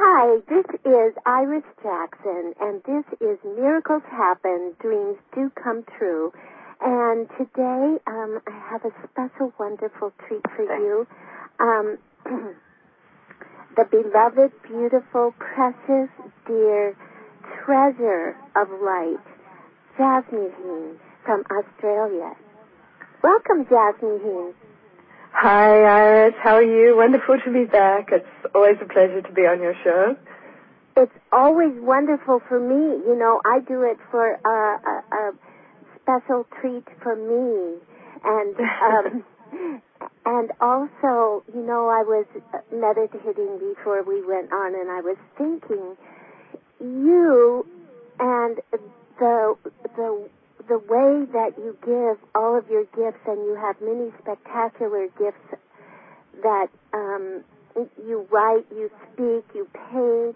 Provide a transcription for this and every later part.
Hi, this is Iris Jackson, and this is Miracles Happen, Dreams Do Come True. And today, I have a special, wonderful treat for you. The beloved, beautiful, precious, dear treasure of light, Jasmine from Australia. Welcome, Jasmine. Hi, Iris. How are you? Wonderful to be back. It's always a pleasure to be on your show. It's always wonderful for me. You know, I do it for a special treat for me. And and also, you know, I was meditating before we went on, and I was thinking, you and the way that you give all of your gifts, and you have many spectacular gifts that you write, you speak, you paint,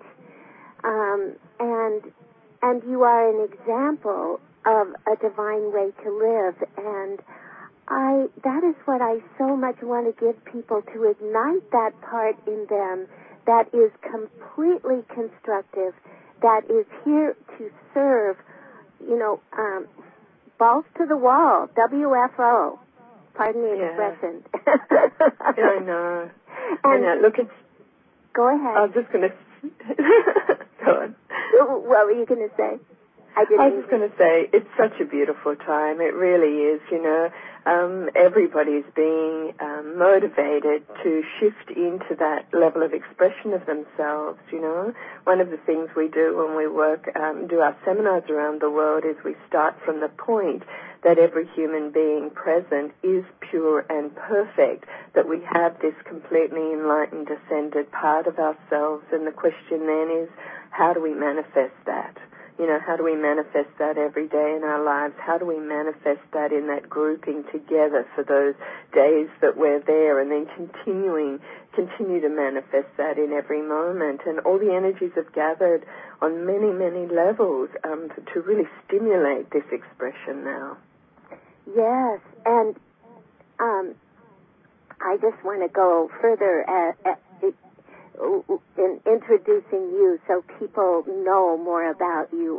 and you are an example of a divine way to live. And that is what I so much want to give people, to ignite that part in them that is completely constructive, that is here to serve, you know, balls to the wall, WFO. Pardon the expression. Yeah, I know. And look, it's... Go ahead. I was just going to... Go on. What were you going to say? I was just going to say, it's such a beautiful time. It really is, you know. Everybody's being motivated to shift into that level of expression of themselves, you know. One of the things we do when we work, do our seminars around the world, is we start from the point that every human being present is pure and perfect, that we have this completely enlightened, ascended part of ourselves, and the question then is, how do we manifest that? You know, how do we manifest that every day in our lives? How do we manifest that in that grouping together for those days that we're there, and then continue to manifest that in every moment? And all the energies have gathered on many, many levels to really stimulate this expression now. Yes, and I just want to go further in introducing you so people know more about you.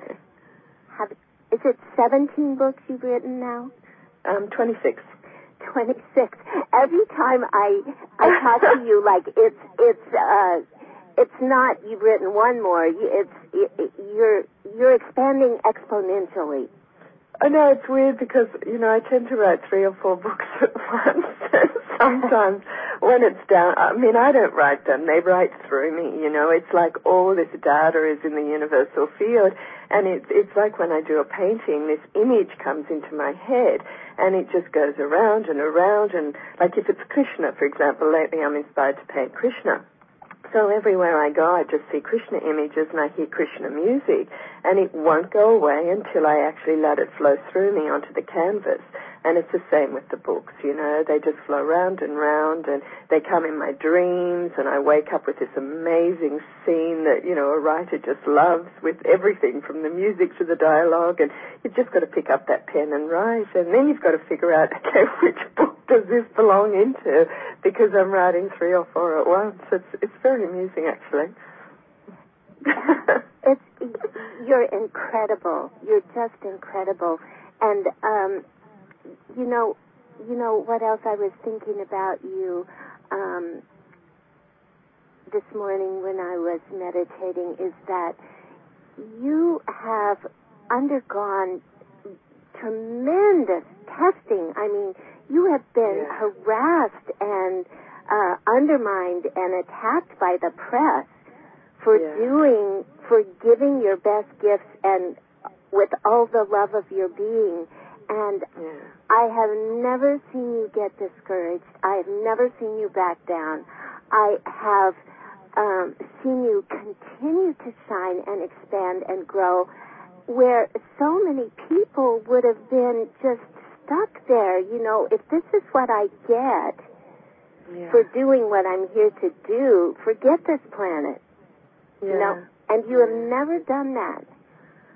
Is it 17 books you've written now? 26. 26. Every time I talk to you, like it's not you've written one more. You're expanding exponentially. I know, it's weird because, you know, I tend to write 3 or 4 books at once. Sometimes when it's down, I mean, I don't write them. They write through me, you know. It's like all this data is in the universal field, and it's like when I do a painting, this image comes into my head, and it just goes around and around. And like if it's Krishna, for example, lately I'm inspired to paint Krishna. So everywhere I go, I just see Krishna images and I hear Krishna music, and it won't go away until I actually let it flow through me onto the canvas. And it's the same with the books, you know. They just flow round and round, and they come in my dreams, and I wake up with this amazing scene that, you know, a writer just loves, with everything from the music to the dialogue, and you've just got to pick up that pen and write, and then you've got to figure out, okay, which book does this belong into, because I'm writing 3 or 4 at once. It's very amusing, actually. You're incredible. You're just incredible. And, you know what else I was thinking about you this morning when I was meditating is that you have undergone tremendous testing. I mean, you have been harassed and undermined and attacked by the press for giving your best gifts and with all the love of your being. And I have never seen you get discouraged. I have never seen you back down. I have seen you continue to shine and expand and grow, where so many people would have been just stuck there. You know, if this is what I get for doing what I'm here to do, forget this planet. You know, and you have never done that.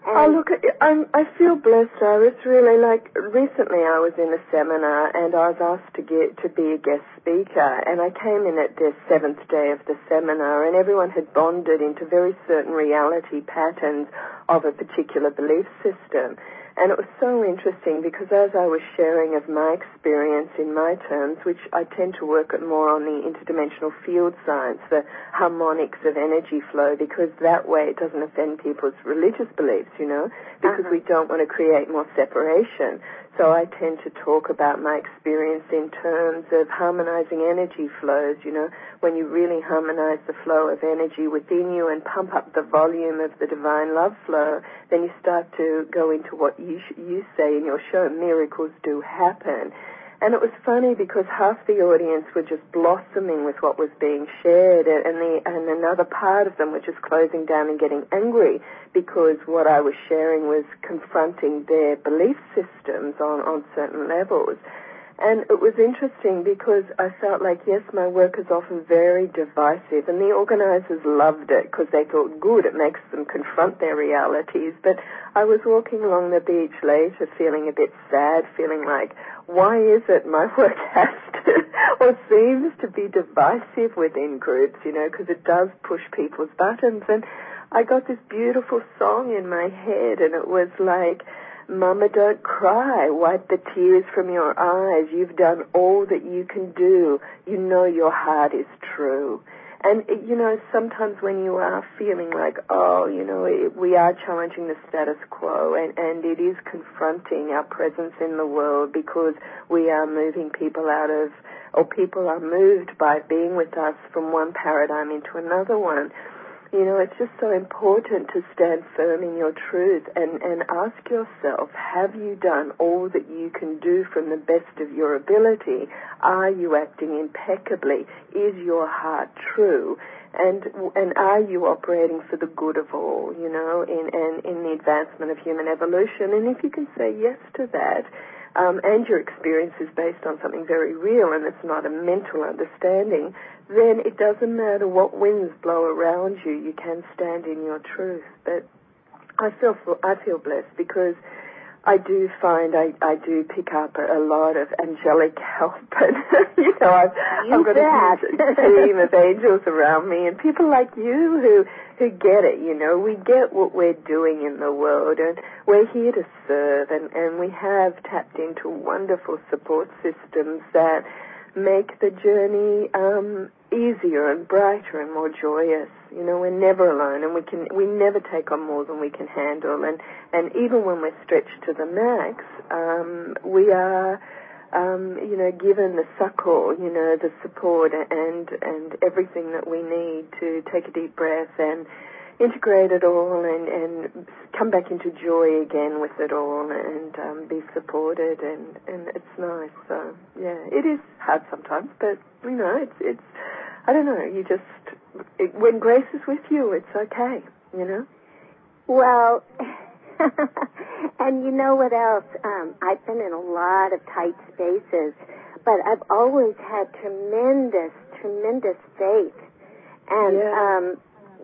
And look, I feel blessed, Iris. Really, like, recently I was in a seminar and I was asked to be a guest speaker, and I came in at the 7th day of the seminar, and everyone had bonded into very certain reality patterns of a particular belief system. And it was so interesting because as I was sharing of my experience in my terms, which I tend to work at more on the interdimensional field science, the harmonics of energy flow, because that way it doesn't offend people's religious beliefs, because we don't want to create more separation. So I tend to talk about my experience in terms of harmonizing energy flows, when you really harmonize the flow of energy within you and pump up the volume of the divine love flow, then you start to go into what you say in your show, miracles do happen. And it was funny because half the audience were just blossoming with what was being shared, and another part of them were just closing down and getting angry because what I was sharing was confronting their belief systems on certain levels. And it was interesting because I felt like, yes, my work is often very divisive, and the organizers loved it because they thought, good, it makes them confront their realities. But I was walking along the beach later feeling a bit sad, feeling like, why is it my work has to, or seems to be divisive within groups, because it does push people's buttons. And I got this beautiful song in my head, and it was like, Mama, don't cry. Wipe the tears from your eyes. You've done all that you can do. You know your heart is true. And, sometimes when you are feeling like, we are challenging the status quo, and it is confronting our presence in the world because we are moving people people are moved by being with us from one paradigm into another one. It's just so important to stand firm in your truth and ask yourself, have you done all that you can do from the best of your ability? Are you acting impeccably? Is your heart true? And are you operating for the good of all, in the advancement of human evolution? And if you can say yes to that, and your experience is based on something very real and it's not a mental understanding, then it doesn't matter what winds blow around you, you can stand in your truth. But I feel blessed because I do find I do pick up a lot of angelic help, and I've got a team of angels around me, and people like you who get it. We get what we're doing in the world, and we're here to serve, and we have tapped into wonderful support systems that make the journey easier and brighter and more joyous. We're never alone, and we never take on more than we can handle. And even when we're stretched to the max, we are, given the succor, the support and everything that we need to take a deep breath and integrate it all and come back into joy again with it all and be supported, and it's nice. So yeah, it is hard sometimes, but it's I don't know, when grace is with you, it's okay, Well, and you know what else? I've been in a lot of tight spaces, but I've always had tremendous faith. And,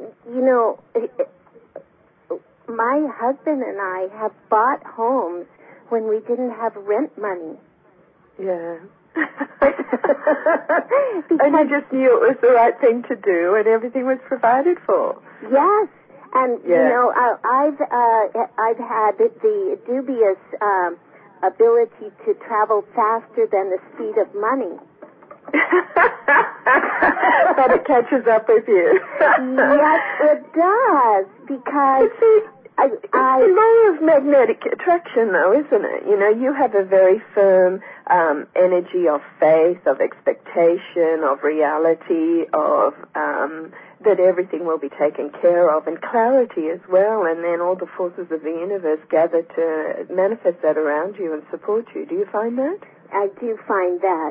my husband and I have bought homes when we didn't have rent money. Yeah. And you just knew it was the right thing to do, and everything was provided for. Yes, and I've had the dubious ability to travel faster than the speed of money. But it catches up with you. Yes, it does, because it's a law of magnetic attraction, though, isn't it? You have a very firm energy of faith, of expectation, of reality, of that everything will be taken care of, and clarity as well, and then all the forces of the universe gather to manifest that around you and support you. Do you find that? I do find that.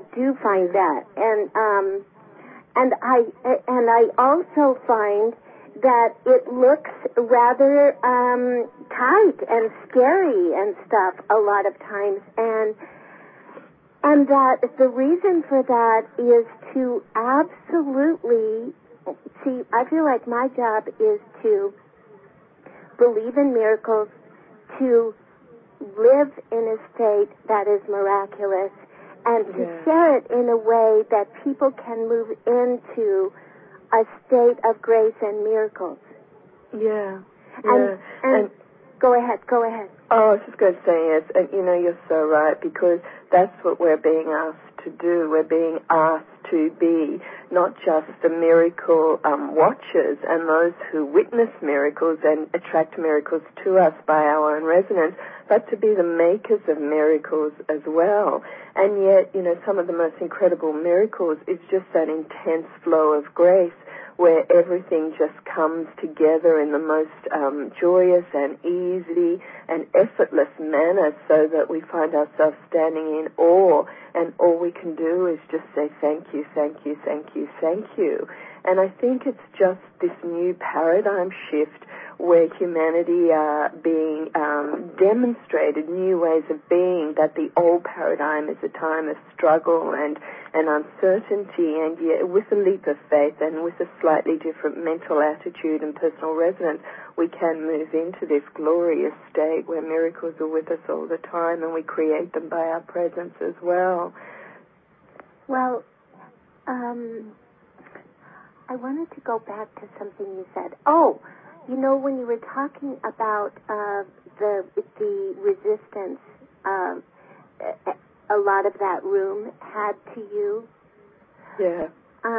And I also find that it looks rather tight and scary and stuff a lot of times, and that the reason for that is to absolutely see. I feel like my job is to believe in miracles to live in a state that is miraculous and to share it in a way that people can move into a state of grace and miracles. Yeah. And go ahead. Oh, I was just going to say, yes, and you're so right, because that's what we're being asked to do. We're being asked to be not just the miracle watchers and those who witness miracles and attract miracles to us by our own resonance, but to be the makers of miracles as well. And yet, some of the most incredible miracles is just that intense flow of grace where everything just comes together in the most joyous and easy and effortless manner, so that we find ourselves standing in awe, and all we can do is just say thank you, thank you, thank you, thank you. And I think it's just this new paradigm shift where humanity are being demonstrated new ways of being, that the old paradigm is a time of struggle and uncertainty, and yet with a leap of faith and with a slightly different mental attitude and personal resonance, we can move into this glorious state where miracles are with us all the time, and we create them by our presence as well. Well, I wanted to go back to something you said. Oh, when you were talking about the resistance a lot of that room had to you. Yeah.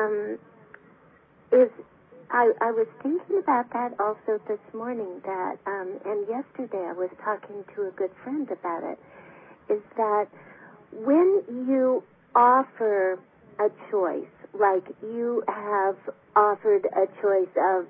I was thinking about that also this morning, that and yesterday I was talking to a good friend about it, is that when you offer a choice, like you have offered a choice of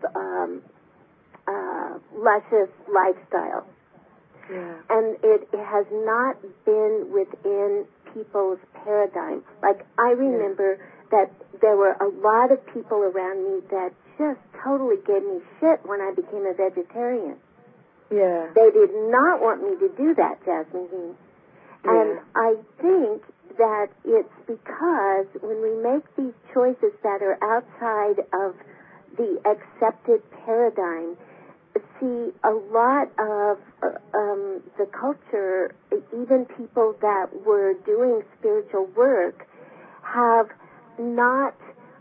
luscious lifestyle, and it has not been within people's paradigm. Like, I remember that there were a lot of people around me that just totally gave me shit when I became a vegetarian. Yeah. They did not want me to do that, Jasmine Heen. And I think that it's because when we make these choices that are outside of the accepted paradigm, see, a lot of the culture, even people that were doing spiritual work, have not,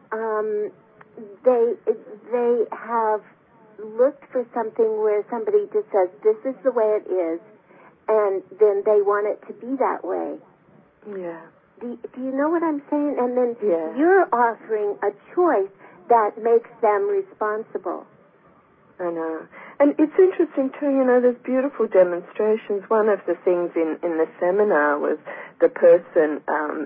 they have looked for something where somebody just says, this is the way it is, and then they want it to be that way. Yeah. Do you know what I'm saying? And then you're offering a choice that makes them responsible. I know. And it's interesting, too, there's beautiful demonstrations. One of the things in the seminar was the person,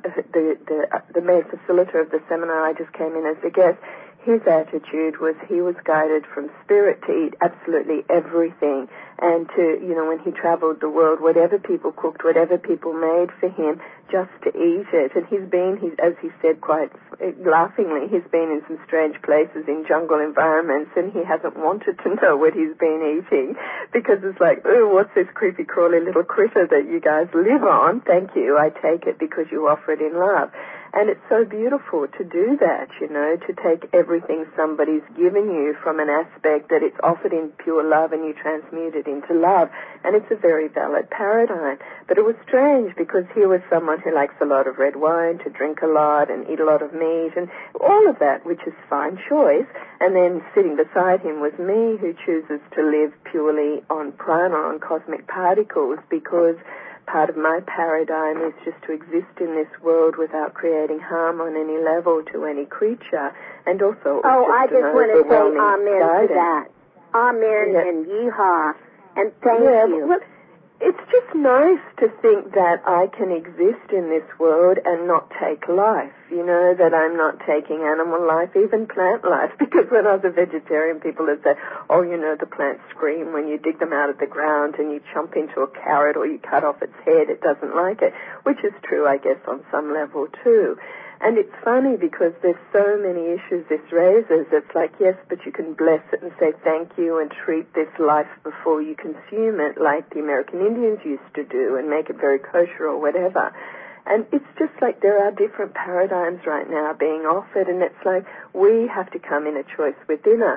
the main facilitator of the seminar, I just came in as a guest, his attitude was he was guided from spirit to eat absolutely everything, and to, when he traveled the world, whatever people cooked, whatever people made for him, just to eat it. And as he said quite laughingly, he's been in some strange places in jungle environments, and he hasn't wanted to know what he's been eating, because it's like, oh, what's this creepy crawly little critter that you guys live on? Thank you, I take it because you offer it in love. And it's so beautiful to do that, to take everything somebody's given you from an aspect that it's offered in pure love, and you transmute it into love. And it's a very valid paradigm. But it was strange, because here was someone who likes a lot of red wine, to drink a lot and eat a lot of meat, and all of that, which is fine choice. And then sitting beside him was me, who chooses to live purely on prana, on cosmic particles, because part of my paradigm is just to exist in this world without creating harm on any level to any creature, and also I just want to say amen to that. Amen and yeehaw, and thank you. Well, it's just nice to think that I can exist in this world and not take life, that I'm not taking animal life, even plant life, because when I was a vegetarian, people would say, the plants scream when you dig them out of the ground and you chomp into a carrot or you cut off its head, it doesn't like it, which is true, I guess, on some level too. And it's funny because there's so many issues this raises. It's like, yes, but you can bless it and say thank you and treat this life before you consume it, like the American Indians used to do, and make it very kosher or whatever. And it's just like there are different paradigms right now being offered, and it's like we have to come in a choice within us.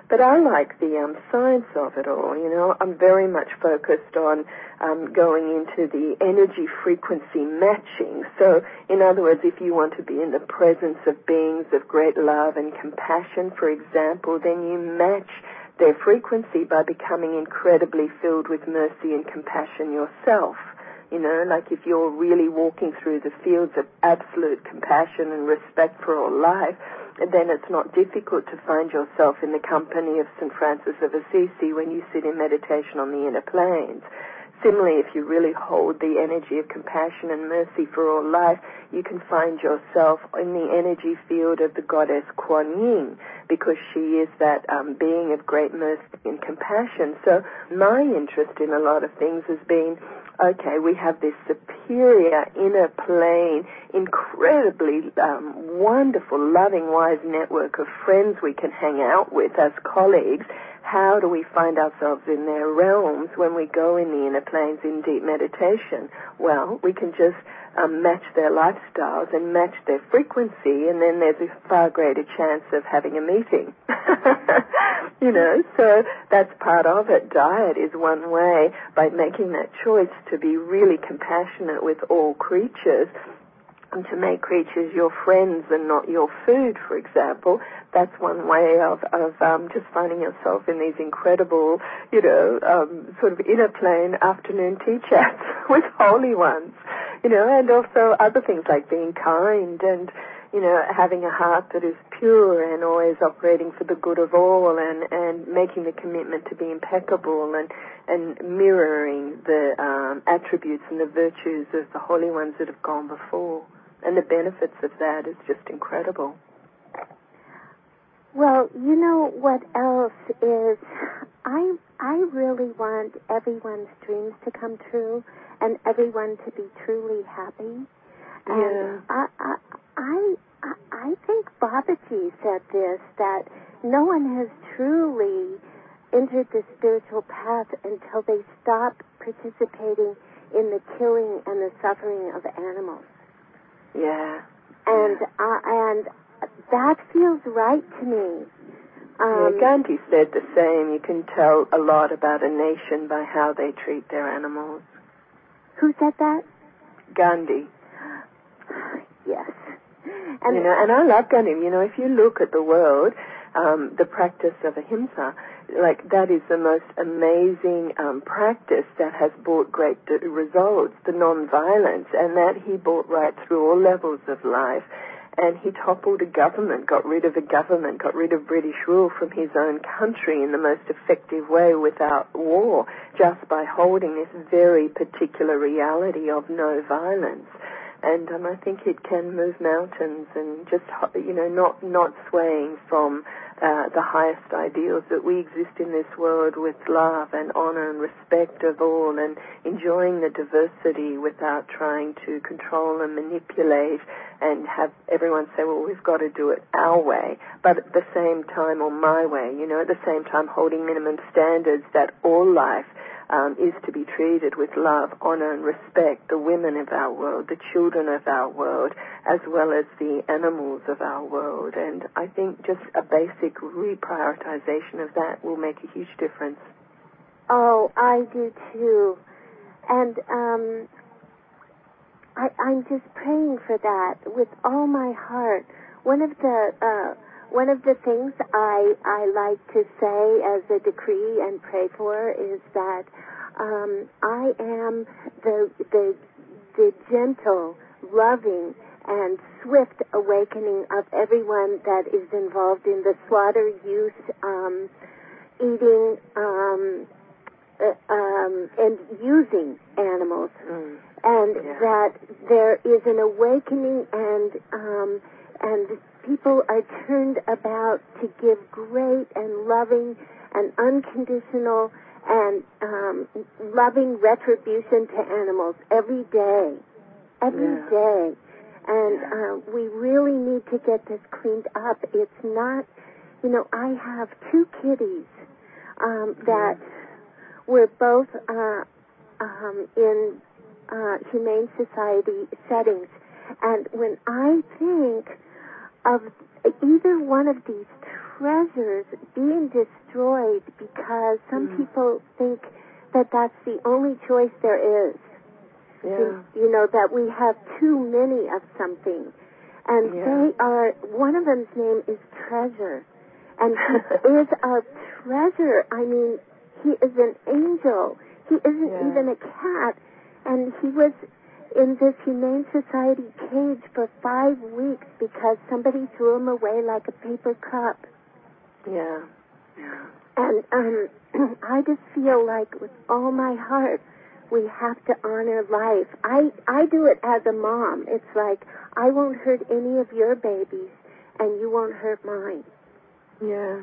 But I like the science of it all. You know, I'm very much focused on going into the energy frequency matching. So, in other words, if you want to be in the presence of beings of great love and compassion, for example, then you match their frequency by becoming incredibly filled with mercy and compassion yourself. You know, like if you're really walking through the fields of absolute compassion and respect for all life, then it's not difficult to find yourself in the company of St. Francis of Assisi when you sit in meditation on the inner planes. Similarly, if you really hold the energy of compassion and mercy for all life, you can find yourself in the energy field of the goddess Kuan Yin, because she is that being of great mercy and compassion. So my interest in a lot of things has been, okay, we have this superior inner plane, incredibly wonderful, loving, wise network of friends we can hang out with as colleagues. How do we find ourselves in their realms when we go in the inner planes in deep meditation? Well, we can just match their lifestyles and match their frequency, and then there's a far greater chance of having a meeting. You know, so that's part of it. Diet is one way, by making that choice to be really compassionate with all creatures, and to make creatures your friends and not your food, for example. That's one way of just finding yourself in these incredible, you know, sort of inner plane afternoon tea chats with holy ones, you know, and also other things like being kind and, you know, having a heart that is pure and always operating for the good of all, and making the commitment to be impeccable, and mirroring the attributes and the virtues of the holy ones that have gone before. And the benefits of that is just incredible. Well, you know what else is, I really want everyone's dreams to come true and everyone to be truly happy. And I think Babaji said this, that no one has truly entered the spiritual path until they stop participating in the killing and the suffering of animals. Yeah. And that feels right to me. Gandhi said the same. You can tell a lot about a nation by how they treat their animals. Who said that? Gandhi. Yes. And, you know, and I love Gandhi. You know, if you look at the world, the practice of ahimsa, like that is the most amazing practice that has brought great results, the non-violence, and that he brought right through all levels of life. And he toppled a government, got rid of a government, got rid of British rule from his own country in the most effective way without war, just by holding this very particular reality of no violence. And I think it can move mountains, and just, you know, not swaying from the highest ideals that we exist in this world with love and honor and respect of all, and enjoying the diversity without trying to control and manipulate and have everyone say, well, we've got to do it our way, but at the same time, or my way, you know, at the same time holding minimum standards that all life is to be treated with love, honor, and respect, the women of our world, the children of our world, as well as the animals of our world. And I think just a basic reprioritization of that will make a huge difference. Oh, I do too. And I'm just praying for that with all my heart. One of the things I like to say as a decree and pray for is that I am the gentle, loving, and swift awakening of everyone that is involved in the slaughter, use, eating, and using animals. And that there is an awakening, and people are turned about to give great and loving and unconditional and loving retribution to animals every day. And we really need to get this cleaned up. It's not, you know, I have 2 kitties that were both in Humane Society settings. And when I think of either one of these treasures being destroyed because some people think that that's the only choice there is. Yeah. You know, that we have too many of something. And they are, one of them's name is Treasure. And he is a treasure. I mean, he is an angel. He isn't even a cat. And he was in this Humane Society cage for 5 weeks because somebody threw him away like a paper cup. Yeah. And I just feel like with all my heart, we have to honor life. I do it as a mom. It's like, I won't hurt any of your babies, and you won't hurt mine. Yeah.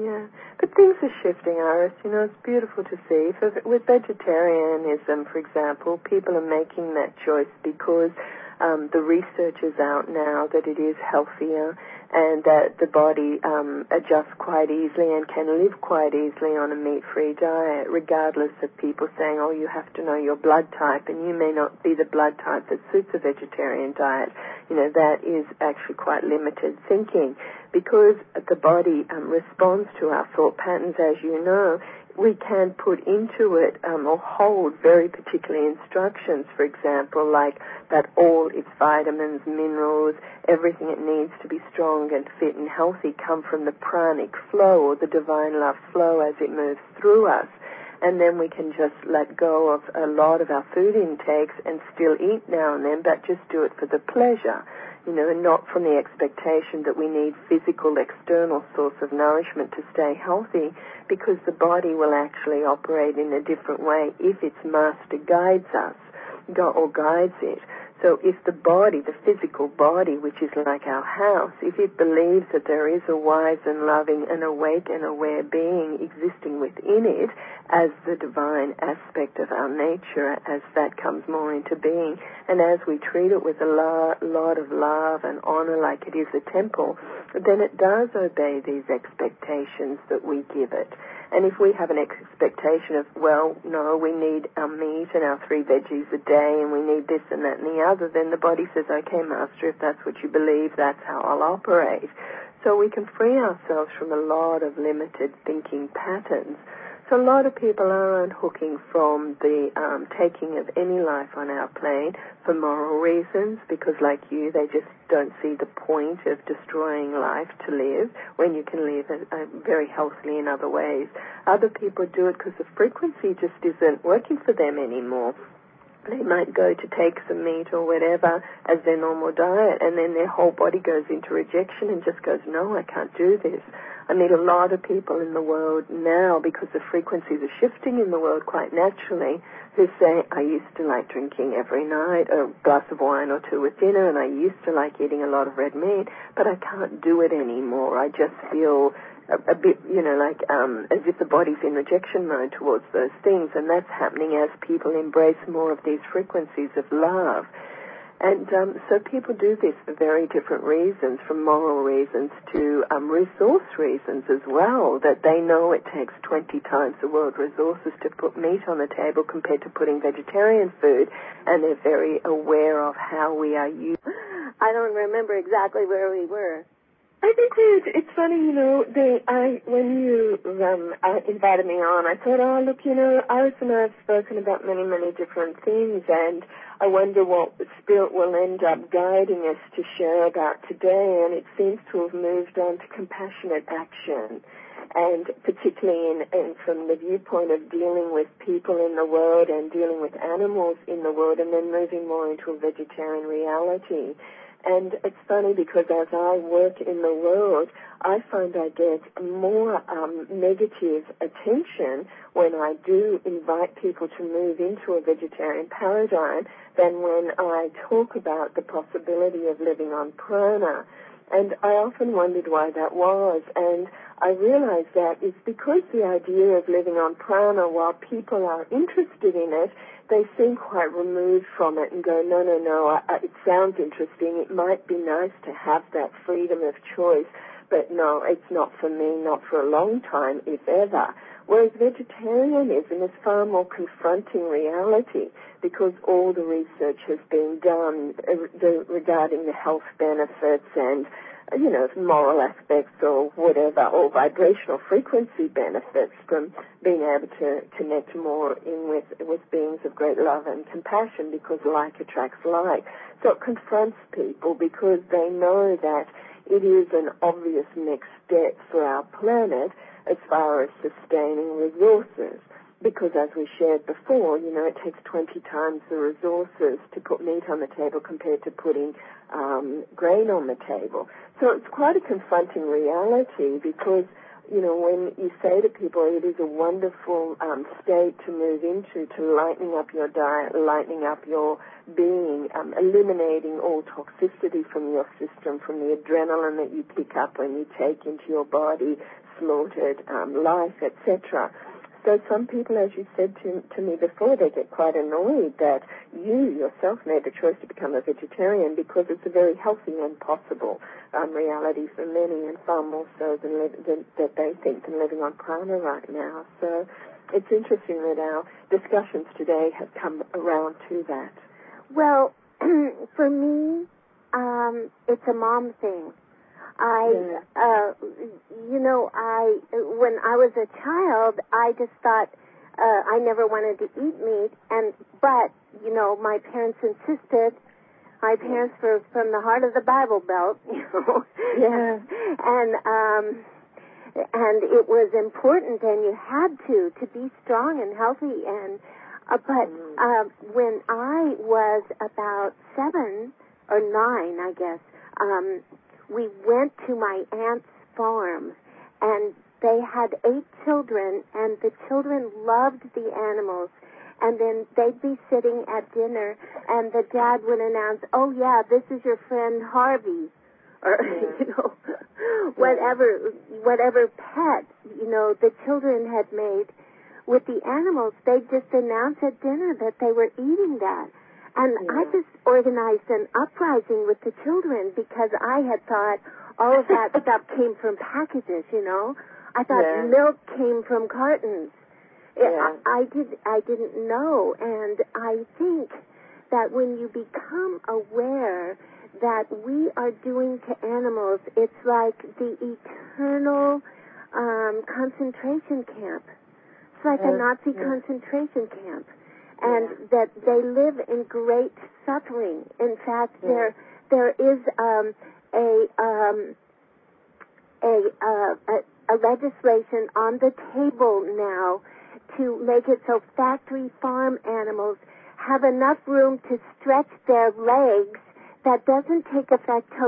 But things are shifting, Iris. You know, it's beautiful to see. With vegetarianism, for example, people are making that choice because the research is out now that it is healthier and that the body adjusts quite easily and can live quite easily on a meat-free diet, regardless of people saying, oh, you have to know your blood type, and you may not be the blood type that suits a vegetarian diet. You know, that is actually quite limited thinking. Because the body responds to our thought patterns, as you know, we can put into it or hold very particular instructions, for example, like that all its vitamins, minerals, everything it needs to be strong and fit and healthy come from the pranic flow or the divine love flow as it moves through us. And then we can just let go of a lot of our food intakes and still eat now and then, but just do it for the pleasure, you know, and not from the expectation that we need physical external source of nourishment to stay healthy, because the body will actually operate in a different way if its master guides us or guides it. So if the body, the physical body, which is like our house, if it believes that there is a wise and loving and awake and aware being existing within it as the divine aspect of our nature, as that comes more into being, and as we treat it with a lot of love and honor like it is a temple, then it does obey these expectations that we give it. And if we have an expectation of, well, no, we need our meat and our 3 veggies a day and we need this and that and the other, then the body says, okay, Master, if that's what you believe, that's how I'll operate. So we can free ourselves from a lot of limited thinking patterns. So a lot of people are unhooking from the taking of any life on our plane for moral reasons, because like you, they just don't see the point of destroying life to live when you can live very healthily in other ways. Other people do it because the frequency just isn't working for them anymore. They might go to take some meat or whatever as their normal diet, and then their whole body goes into rejection and just goes, no, I can't do this. I meet a lot of people in the world now, because the frequencies are shifting in the world quite naturally, who say, I used to like drinking every night a glass of wine or 2 with dinner, and I used to like eating a lot of red meat, but I can't do it anymore. I just feel a bit, you know, like as if the body's in rejection mode towards those things, and that's happening as people embrace more of these frequencies of love. And so people do this for very different reasons, from moral reasons to resource reasons as well, that they know it takes 20 times the world resources to put meat on the table compared to putting vegetarian food, and they're very aware of how we are used. I don't remember exactly where we were. I think it's funny, you know, when you invited me on, I thought, oh, look, you know, Iris and I have spoken about many, many different things, and I wonder what the Spirit will end up guiding us to share about today, and it seems to have moved on to compassionate action, and particularly from the viewpoint of dealing with people in the world and dealing with animals in the world, and then moving more into a vegetarian reality. And it's funny because as I work in the world, I find I get more negative attention when I do invite people to move into a vegetarian paradigm than when I talk about the possibility of living on prana. And I often wondered why that was, and I realized that it's because the idea of living on prana, while people are interested in it, they seem quite removed from it and go, no, it sounds interesting. It might be nice to have that freedom of choice, but no, it's not for me, not for a long time, if ever. Whereas vegetarianism is far more confronting reality, because all the research has been done regarding the health benefits and moral aspects or whatever, or vibrational frequency benefits from being able to connect more in with beings of great love and compassion, because like attracts like. So it confronts people because they know that it is an obvious next step for our planet as far as sustaining resources. Because as we shared before, it takes 20 times the resources to put meat on the table compared to putting grain on the table. So it's quite a confronting reality because, when you say to people it is a wonderful state to move into, to lightening up your diet, lightening up your being, eliminating all toxicity from your system, from the adrenaline that you pick up when you take into your body slaughtered life, etc. So some people, as you said to me before, they get quite annoyed that you yourself made the choice to become a vegetarian, because it's a very healthy and possible reality for many, and far more so than that they think than living on prana right now. So it's interesting that our discussions today have come around to that. Well, for me, it's a mom thing. When I was a child, I just thought I never wanted to eat meat, but my parents insisted. My parents were from the heart of the Bible Belt, Yeah. and it was important, and you had to be strong and healthy, but when I was about 7 or 9, I guess, we went to my aunt's farm, and they had 8 children, and the children loved the animals. And then they'd be sitting at dinner, and the dad would announce, "Oh yeah, this is your friend Harvey," or whatever pet the children had made with the animals. They'd just announce at dinner that they were eating that. And I just organized an uprising with the children because I had thought all of that stuff came from packages, I thought milk came from cartons. I didn't know. And I think that when you become aware that we are doing to animals, it's like the eternal concentration camp. It's like a Nazi concentration camp. And that they live in great suffering. In fact, there is a legislation on the table now to make it so factory farm animals have enough room to stretch their legs. That doesn't take effect till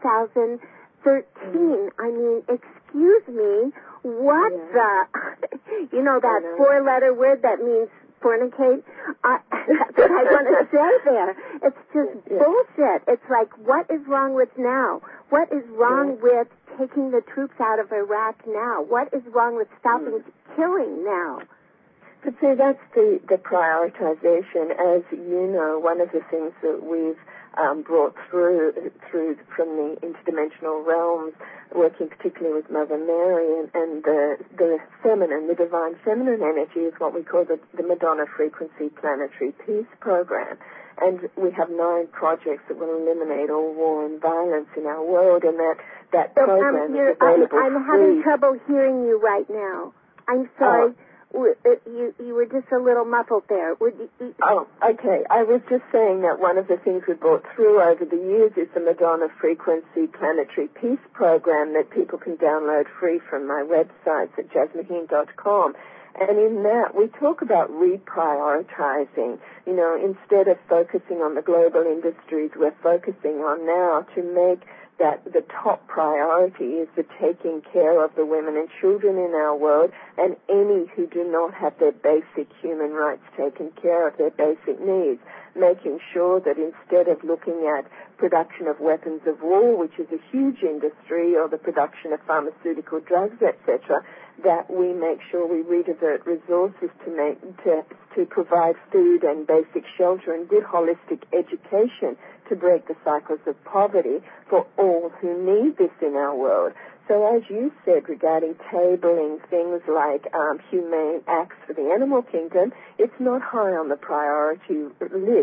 2013. I mean, excuse me, what the? That 4-letter word that means fornicate? That's what I want to say there. It's just bullshit. It's like, what is wrong with now? What is wrong with taking the troops out of Iraq now? What is wrong with stopping killing now? But see, that's the prioritization. As you know, one of the things that we've brought through from the interdimensional realms, working particularly with Mother Mary and the feminine, the divine feminine energy, is what we call the Madonna Frequency Planetary Peace Program. And we have 9 projects that will eliminate all war and violence in our world, and that program is available I'm having trouble hearing you right now. I'm sorry. You were just a little muffled there. Okay. I was just saying that one of the things we brought through over the years is the Madonna Frequency Planetary Peace Program that people can download free from my website at jasmaheen.com. And in that, we talk about reprioritizing. Instead of focusing on the global industries, we're focusing on now to make that the top priority is the taking care of the women and children in our world, and any who do not have their basic human rights taken care of, their basic needs, making sure that instead of looking at production of weapons of war, which is a huge industry, or the production of pharmaceutical drugs, etc., that we make sure we redivert resources to provide food and basic shelter and good holistic education to break the cycles of poverty for all who need this in our world. So as you said regarding tabling things like humane acts for the animal kingdom, it's not high on the priority list.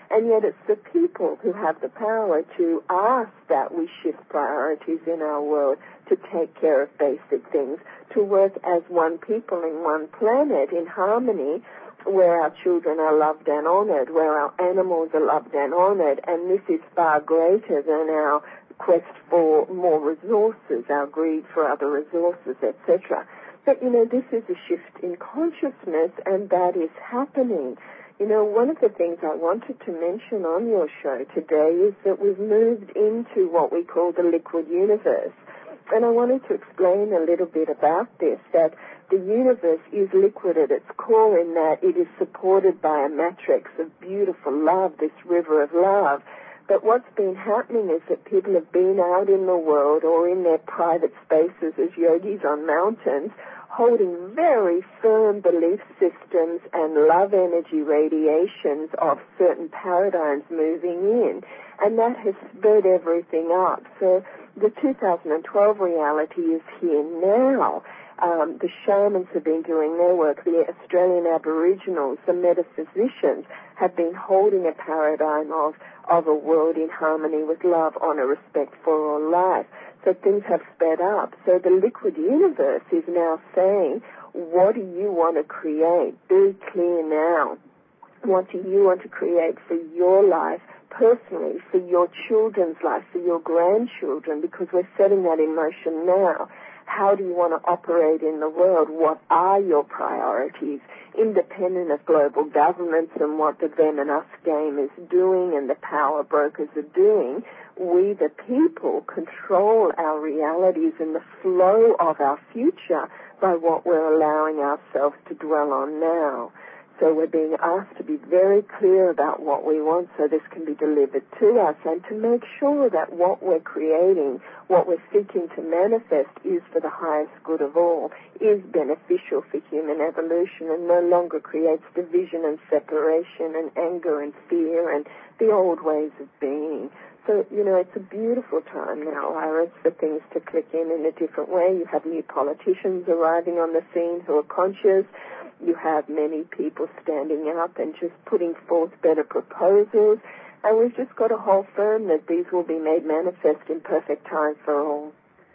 And yet it's the people who have the power to ask that we shift priorities in our world, to take care of basic things, to work as one people in one planet in harmony, where our children are loved and honored, where our animals are loved and honored. And this is far greater than our quest for more resources, our greed for other resources, etc. But, this is a shift in consciousness, and that is happening. One of the things I wanted to mention on your show today is that we've moved into what we call the liquid universe. And I wanted to explain a little bit about this, that the universe is liquid at its core in that it is supported by a matrix of beautiful love, this river of love. But what's been happening is that people have been out in the world or in their private spaces as yogis on mountains, holding very firm belief systems and love energy radiations of certain paradigms moving in. And that has spurred everything up. So the 2012 reality is here now. The shamans have been doing their work. The Australian Aboriginals, the metaphysicians, have been holding a paradigm of a world in harmony with love, honor, respect for all life. So things have sped up. So the liquid universe is now saying, what do you want to create? Be clear now. What do you want to create for your life personally, for your children's life, for your grandchildren? Because we're setting that in motion now. How do you want to operate in the world? What are your priorities? Independent of global governments and what the them and us game is doing and the power brokers are doing, we the people control our realities and the flow of our future by what we're allowing ourselves to dwell on now. So we're being asked to be very clear about what we want so this can be delivered to us, and to make sure that what we're creating, what we're seeking to manifest, is for the highest good of all, is beneficial for human evolution, and no longer creates division and separation and anger and fear and the old ways of being. So, it's a beautiful time now, Iris, for things to click in a different way. You have new politicians arriving on the scene who are conscious. You have many people standing up and just putting forth better proposals. And we've just got to hold firm that these will be made manifest in perfect time for all.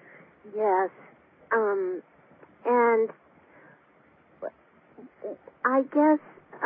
Yes. And I guess,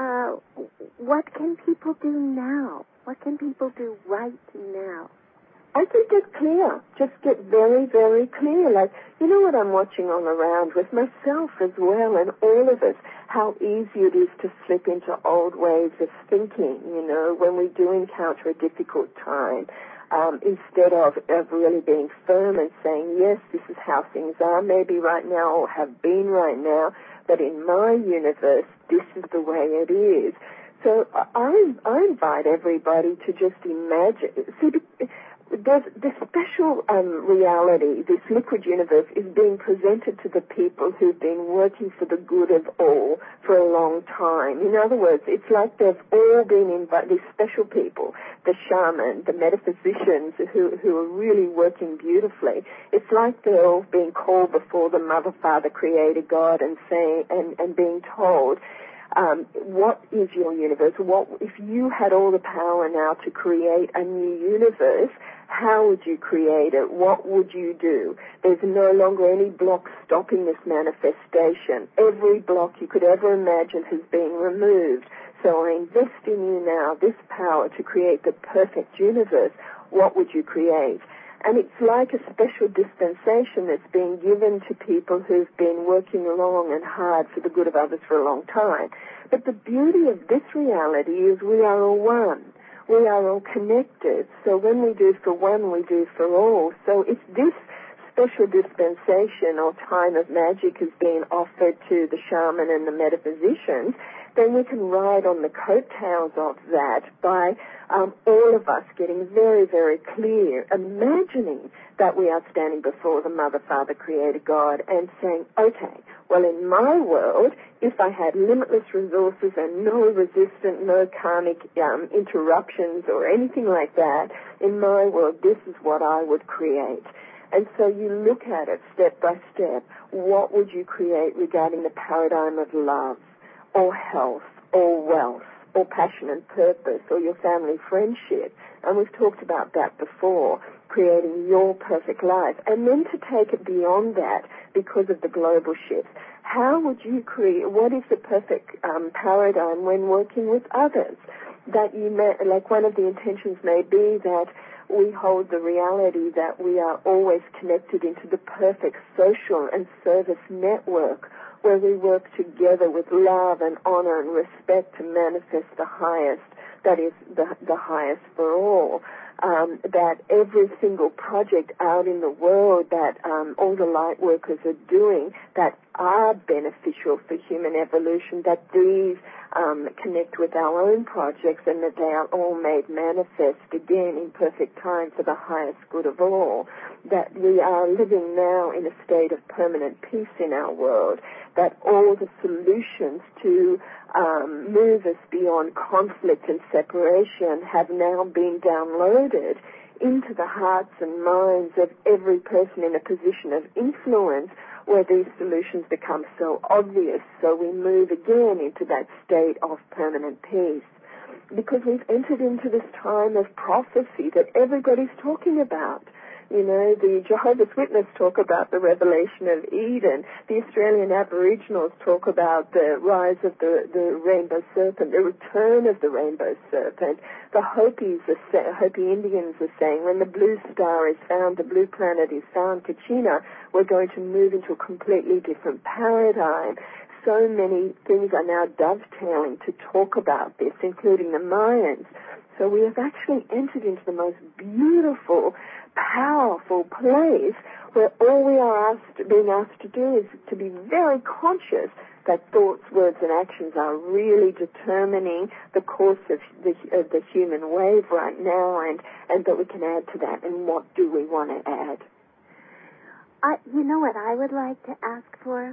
what can people do now? What can people do right now? I think get clear. Just get very, very clear. Like, what I'm watching all around with myself as well, and all of us, how easy it is to slip into old ways of thinking, when we do encounter a difficult time. Instead of really being firm and saying, yes, this is how things are, maybe right now or have been right now, but in my universe, this is the way it is. So I invite everybody to just imagine. See, there's this special reality, this liquid universe, is being presented to the people who've been working for the good of all for a long time. In other words, it's like they've all been invited, these special people, the shaman, the metaphysicians who are really working beautifully. It's like they're all being called before the Mother, Father, Creator, God, and saying and being told, what is your universe? What if you had all the power now to create a new universe? How would you create it? What would you do? There's no longer any block stopping this manifestation. Every block you could ever imagine has been removed. So I invest in you now, this power to create the perfect universe. What would you create? And it's like a special dispensation that's being given to people who've been working long and hard for the good of others for a long time. But the beauty of this reality is we are all one. We are all connected. So when we do for one, we do for all. So if this special dispensation or time of magic is being offered to the shaman and the metaphysicians, then we can ride on the coattails of that by all of us getting very, very clear, imagining that we are standing before the Mother, Father, Creator, God, and saying, okay, well, in my world, if I had limitless resources and no resistance, no karmic interruptions or anything like that, in my world, this is what I would create. And so you look at it step by step. What would you create regarding the paradigm of love, or health, or wealth, or passion and purpose, or your family friendship. And we've talked about that before, creating your perfect life. And then to take it beyond that because of the global shifts. How would you create, what is the perfect paradigm when working with others? That you may, like one of the intentions may be that we hold the reality that we are always connected into the perfect social and service network where we work together with love and honor and respect to manifest the highest, that is the highest for all. That every single project out in the world that all the light workers are doing that are beneficial for human evolution, that these connect with our own projects and that they are all made manifest again in perfect time for the highest good of all. That we are living now in a state of permanent peace in our world, that all the solutions to move us beyond conflict and separation have now been downloaded into the hearts and minds of every person in a position of influence where these solutions become so obvious, so we move again into that state of permanent peace. Because we've entered into this time of prophecy that everybody's talking about. You know, the Jehovah's Witnesses talk about the revelation of Eden. The Australian Aboriginals talk about the rise of the rainbow serpent, the return of the rainbow serpent. The Hopi Indians are saying when the blue star is found, the blue planet is found, Kachina, we're going to move into a completely different paradigm. So many things are now dovetailing to talk about this, including the Mayans. So we have actually entered into the most beautiful, powerful place where all we are being asked to do is to be very conscious that thoughts, words, and actions are really determining the course of the human wave right now, and that we can add to that. And what do we want to add? You know what I would like to ask for?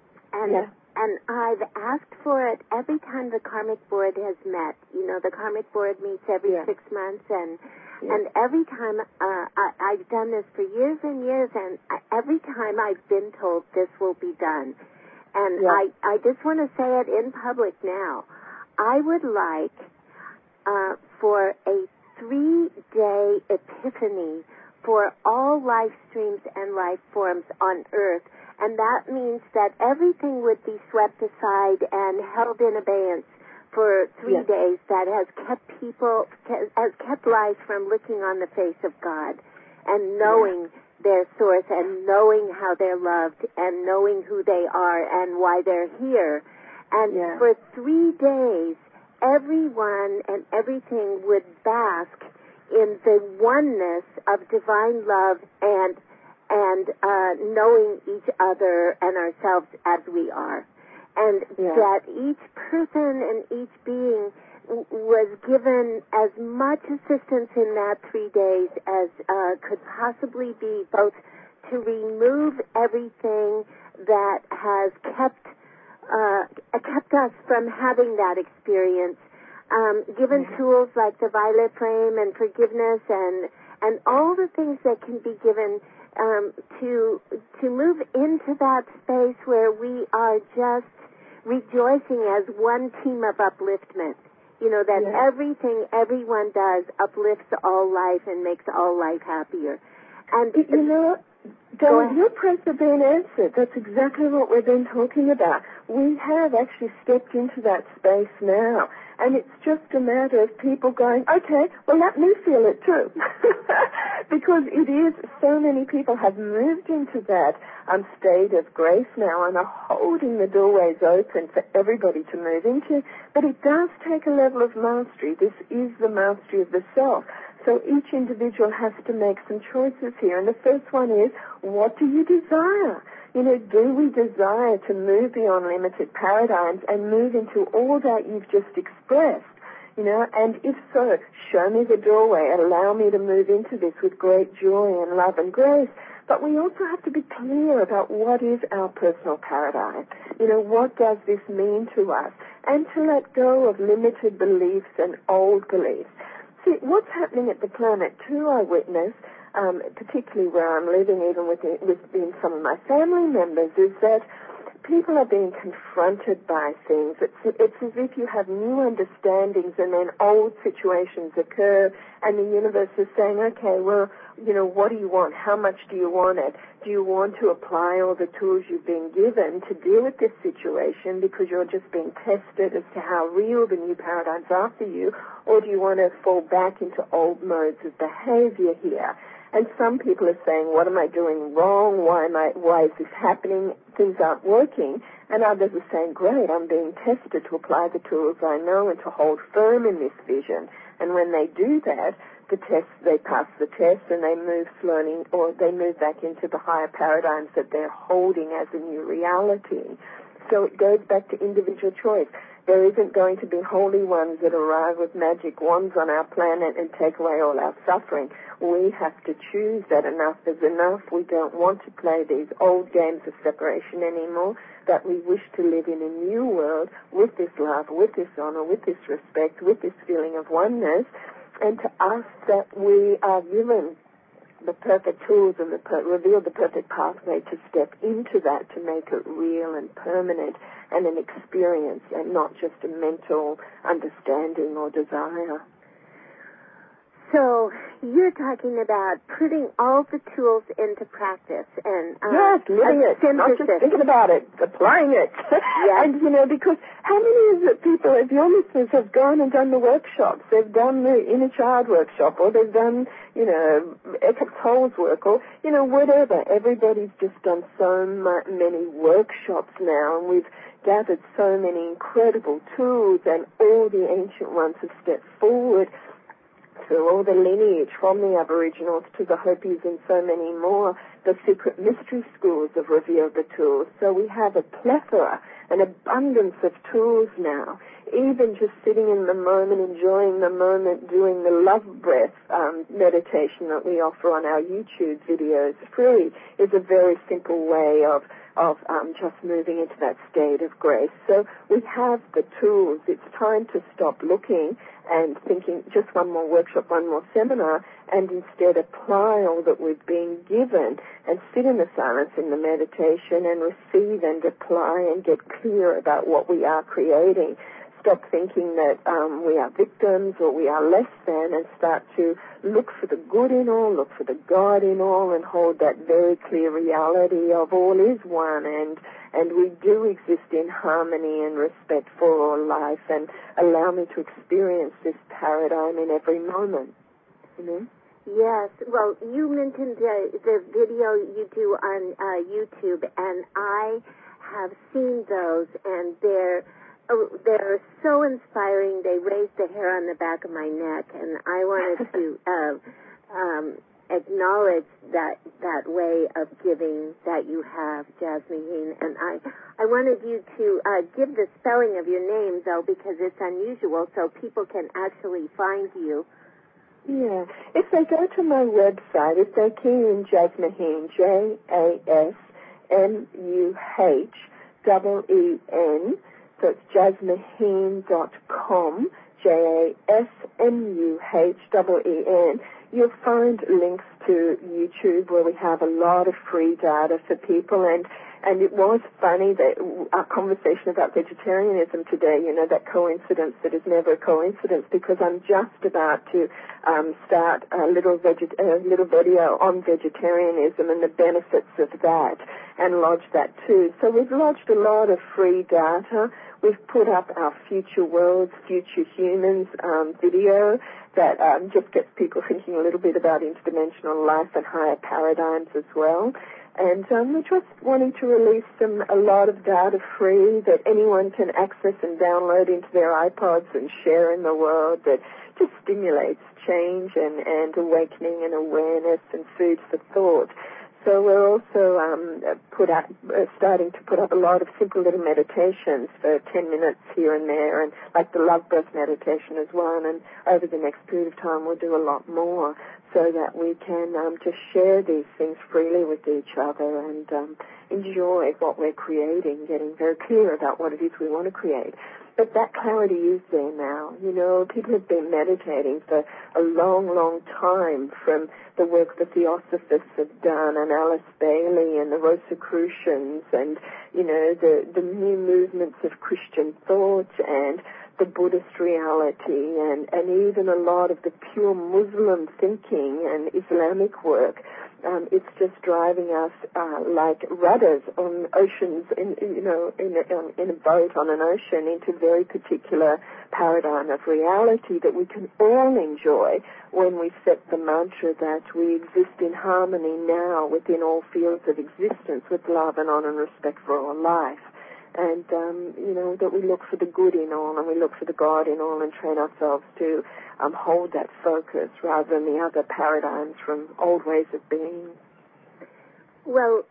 And I've asked for it every time the Karmic Board has met. You know, the Karmic Board meets every 6 months, and every time I've done this for years and years, and every time I've been told this will be done. And I just want to say it in public now. I would like for a 3-day epiphany for all life streams and life forms on Earth. And that means that everything would be swept aside and held in abeyance for 3 days that has kept life from looking on the face of God and knowing their source and knowing how they're loved and knowing who they are and why they're here. And for 3 days, everyone and everything would bask in the oneness of divine love and knowing each other and ourselves as we are. And that each person and each being was given as much assistance in that 3 days as could possibly be, both to remove everything that has kept us from having that experience, given tools like the violet flame and forgiveness and all the things that can be given to move into that space where we are just rejoicing as one team of upliftment. You know, that everything everyone does uplifts all life and makes all life happier. And you know, Dawn, your prayers have been answered. That's exactly what we've been talking about. We have actually stepped into that space now. And it's just a matter of people going, okay, well, let me feel it too. Because it is, so many people have moved into that state of grace now and are holding the doorways open for everybody to move into. But it does take a level of mastery. This is the mastery of the self. So each individual has to make some choices here. And the first one is, what do you desire? You know, do we desire to move beyond limited paradigms and move into all that you've just expressed? You know, and if so, show me the doorway and allow me to move into this with great joy and love and grace. But we also have to be clear about what is our personal paradigm. You know, what does this mean to us? And to let go of limited beliefs and old beliefs. See, what's happening at the planet too, I witness, particularly where I'm living, even within some of my family members, is that people are being confronted by things. It's as if you have new understandings and then old situations occur and the universe is saying, okay, well, what do you want? How much do you want it? Do you want to apply all the tools you've been given to deal with this situation because you're just being tested as to how real the new paradigms are for you, or do you want to fall back into old modes of behavior here? And some people are saying, what am I doing wrong? Why is this happening? Things aren't working. And others are saying, great, I'm being tested to apply the tools I know and to hold firm in this vision. And when they do that, they pass the test and they move slowly, or they move back into the higher paradigms that they're holding as a new reality. So it goes back to individual choice. There isn't going to be holy ones that arrive with magic wands on our planet and take away all our suffering. We have to choose that enough is enough. We don't want to play these old games of separation anymore, that we wish to live in a new world with this love, with this honor, with this respect, with this feeling of oneness, and to us that we are given the perfect tools and reveal the perfect pathway to step into that, to make it real and permanent and an experience and not just a mental understanding or desire. So you're talking about putting all the tools into practice and yes, living it, not just thinking about it, applying it. Yes. And because how many of the people, of your listeners, have gone and done the workshops? They've done the inner child workshop, or they've done Eckhart Tolle's work, or whatever. Everybody's just done so many workshops now, and we've gathered so many incredible tools, and all the ancient ones have stepped forward through all the lineage from the Aboriginals to the Hopis and so many more. The secret mystery schools have revealed the tools. So we have a plethora, an abundance of tools now. Even just sitting in the moment, enjoying the moment, doing the love breath meditation that we offer on our YouTube videos free is a very simple way of just moving into that state of grace. So we have the tools. It's time to stop looking and thinking just one more workshop, one more seminar, and instead apply all that we've been given and sit in the silence in the meditation and receive and apply and get clear about what we are creating. Stop thinking that we are victims or we are less than, and start to look for the good in all, look for the God in all, and hold that very clear reality of all is one, and we do exist in harmony and respect for all life, and allow me to experience this paradigm in every moment. Yes. Well, you mentioned the video you do on YouTube, and I have seen those, and they're so inspiring. They raised the hair on the back of my neck, and I wanted to acknowledge that way of giving that you have, Jasmine. And I wanted you to give the spelling of your name, though, because it's unusual, so people can actually find you. Yeah. If they go to my website, if they key in Jasmine, JASMUHEEN, so it's jasmuheen.com, JASMUHEEN. You'll find links to YouTube where we have a lot of free data for people, and it was funny that our conversation about vegetarianism today, that coincidence that is never a coincidence, because I'm just about to start a little video on vegetarianism and the benefits of that, and lodge that too. So we've lodged a lot of free data. We've put up our Future Worlds, Future Humans video that just gets people thinking a little bit about interdimensional life and higher paradigms as well. And we're just wanting to release a lot of data free that anyone can access and download into their iPods and share in the world, that just stimulates change and awakening and awareness and food for thought. So we're also starting to put up a lot of simple little meditations for 10 minutes here and there, and like the love breath meditation is one, and over the next period of time we'll do a lot more, so that we can just share these things freely with each other and enjoy what we're creating, getting very clear about what it is we want to create. But that clarity is there now. You know, people have been meditating for a long, long time, from the work the Theosophists have done, and Alice Bailey and the Rosicrucians, and, you know, the new movements of Christian thought and the Buddhist reality, and even a lot of the pure Muslim thinking and Islamic work. It's just driving us like rudders on oceans, in a boat on an ocean, into very particular paradigm of reality that we can all enjoy when we set the mantra that we exist in harmony now within all fields of existence with love and honor and respect for all life. And, that we look for the good in all, and we look for the God in all, and train ourselves to hold that focus rather than the other paradigms from old ways of being. Well,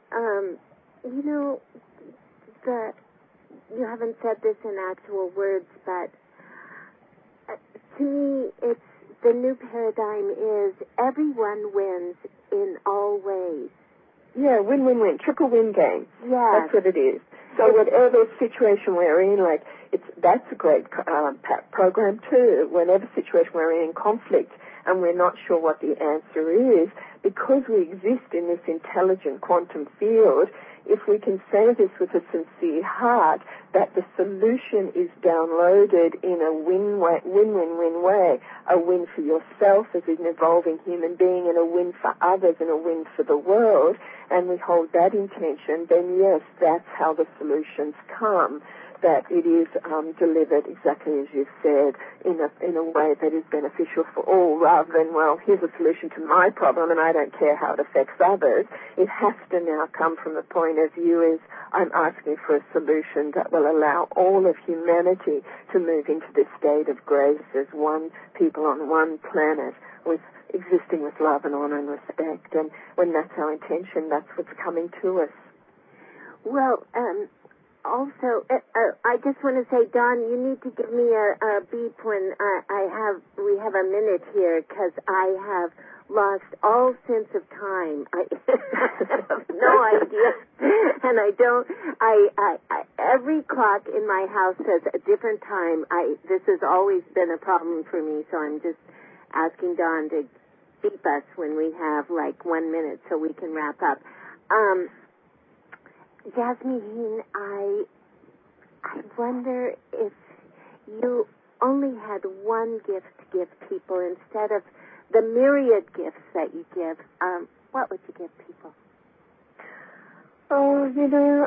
you haven't said this in actual words, but to me, it's the new paradigm is everyone wins in all ways. Yeah, win-win-win, triple win game. Yeah, that's what it is. So whatever situation we're in, that's a great program too. Whenever situation we're in conflict and we're not sure what the answer is, because we exist in this intelligent quantum field, if we can say this with a sincere heart, that the solution is downloaded in a win-win-win way, a win for yourself as an evolving human being, and a win for others, and a win for the world, and we hold that intention, then yes, that's how the solutions come, that it is delivered exactly as you've said, in a way that is beneficial for all, rather than, well, here's a solution to my problem and I don't care how it affects others. It has to now come from the point of view is I'm asking for a solution that will allow all of humanity to move into this state of grace as one people on one planet with existing with love and honor and respect. And when that's our intention, that's what's coming to us. Well, also, I just want to say, Don, you need to give me a beep when we have a minute here, because I have lost all sense of time. I have no idea, and every clock in my house says a different time. This has always been a problem for me, so I'm just asking Don to beep us when we have 1 minute so we can wrap up. Jasmine, I wonder if you only had one gift to give people instead of the myriad gifts that you give, what would you give people? Oh,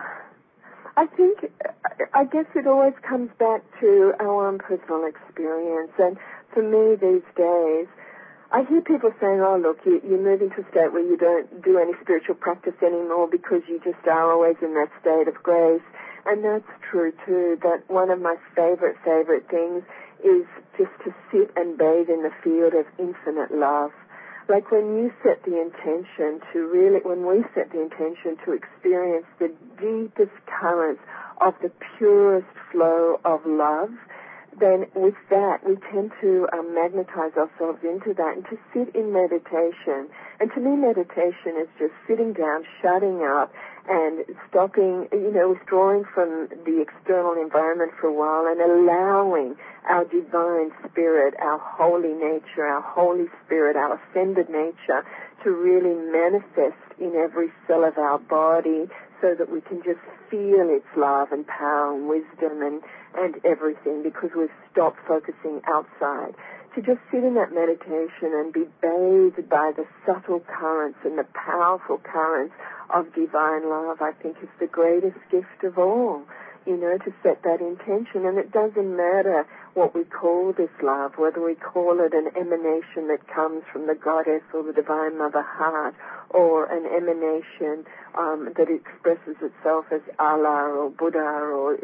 I guess it always comes back to our own personal experience. And for me these days, I hear people saying, oh, look, you move into a state where you don't do any spiritual practice anymore because you just are always in that state of grace. And that's true, too. That one of my favorite things is just to sit and bathe in the field of infinite love. Like when you set the intention when we set the intention to experience the deepest currents of the purest flow of love, then with that we tend to magnetize ourselves into that and to sit in meditation. And to me, meditation is just sitting down, shutting up, and stopping, withdrawing from the external environment for a while and allowing our divine spirit, our holy nature, our Holy Spirit, our ascended nature to really manifest in every cell of our body so that we can just feel its love and power and wisdom and everything, because we've stopped focusing outside. To just sit in that meditation and be bathed by the subtle currents and the powerful currents of divine love, I think is the greatest gift of all, to set that intention. And it doesn't matter what we call this love, whether we call it an emanation that comes from the Goddess or the Divine Mother Heart, or an emanation that expresses itself as Allah or Buddha or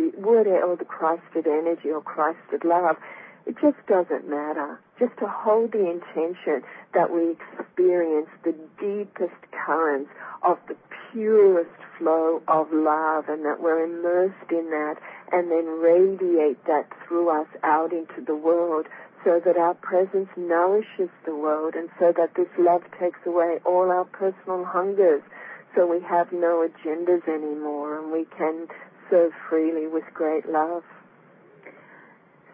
the Christed energy or Christed love. It just doesn't matter. Just to hold the intention that we experience the deepest currents of the purest flow of love, and that we're immersed in that, and then radiate that through us out into the world, so that our presence nourishes the world, and so that this love takes away all our personal hungers, so we have no agendas anymore, and we can serve freely with great love.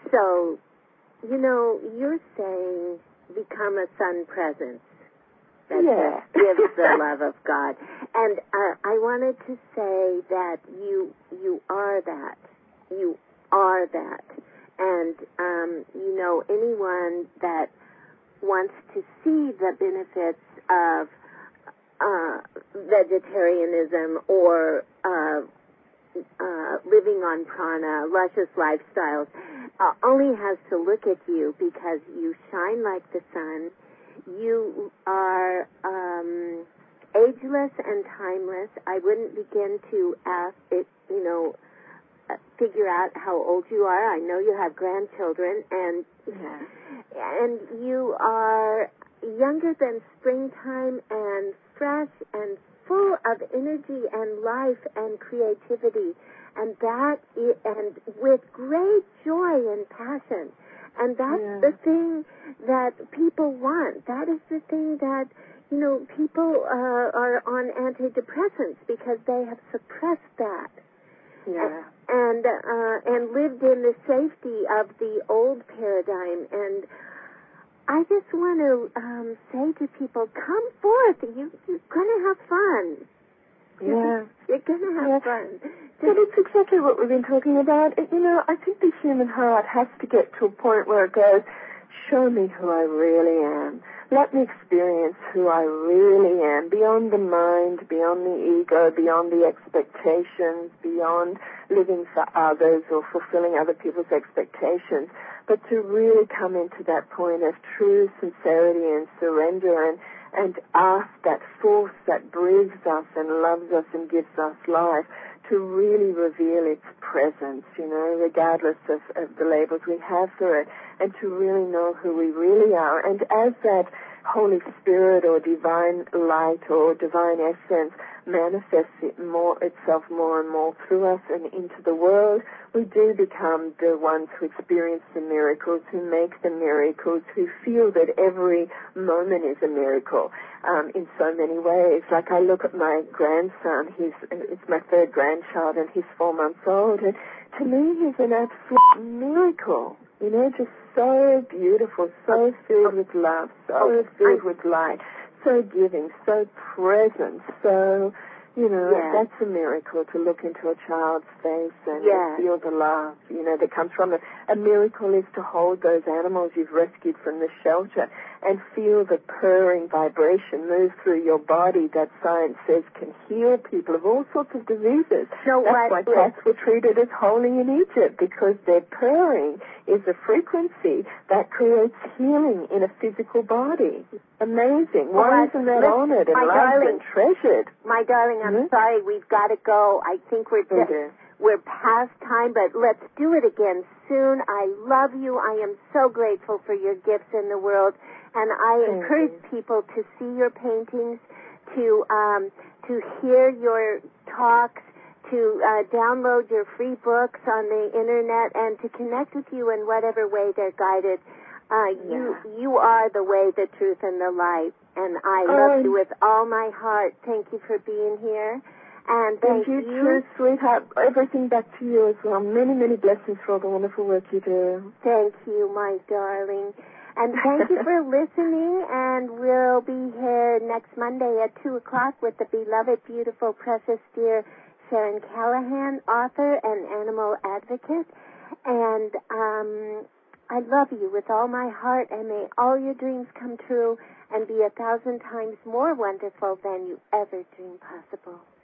So, you're saying become a sun presence that just gives the love of God. And I wanted to say that you are that. You are that. And, anyone that wants to see the benefits of vegetarianism or living on prana, luscious lifestyles, only has to look at you because you shine like the sun. You are ageless and timeless. I wouldn't begin to ask it, figure out how old you are. I know you have grandchildren, and you are younger than springtime and fresh and full of energy and life and creativity, and and with great joy and passion. And that's the thing that people want. That is the thing that, people are on antidepressants because they have suppressed that. Yeah. And lived in the safety of the old paradigm. And I just want to say to people, come forth. You're going to have fun. Yeah. You're going to have fun. But it's exactly what we've been talking about. I think the human heart has to get to a point where it goes, show me who I really am. Let me experience who I really am, beyond the mind, beyond the ego, beyond the expectations, beyond living for others or fulfilling other people's expectations, but to really come into that point of true sincerity and surrender and ask that force that breathes us and loves us and gives us life to really reveal its presence, regardless of the labels we have for it, and to really know who we really are. And as that Holy Spirit or divine light or divine essence manifests itself more and more through us and into the world, we do become the ones who experience the miracles, who make the miracles, who feel that every moment is a miracle in so many ways. Like I look at my grandson, it's my third grandchild, and he's 4 months old, and to me he's an absolute miracle, just so beautiful, so filled with love, so filled with light, so giving, so present, so, that's a miracle, to look into a child's face and feel the love, that comes from it. A miracle is to hold those animals you've rescued from the shelter and feel the purring vibration move through your body that science says can heal people of all sorts of diseases. That's why cats were treated as holy in Egypt, because their purring is a frequency that creates healing in a physical body. Amazing. Why isn't that honored and loved and treasured? My darling, I'm sorry, we've got to go. I think we're past time, but let's do it again soon. I love you. I am so grateful for your gifts in the world, and I encourage people to see your paintings, to hear your talks, to download your free books on the internet, and to connect with you in whatever way they're guided. You are the way, the truth, and the light, and I love you with all my heart. Thank you for being here, and thank you too, sweetheart. Everything back to you as well. Many, many blessings for all the wonderful work you do. Thank you, my darling. And thank you for listening, and we'll be here next Monday at 2 o'clock with the beloved, beautiful, precious, dear Sharon Callahan, author and animal advocate. And I love you with all my heart, and may all your dreams come true and be 1,000 times more wonderful than you ever dreamed possible.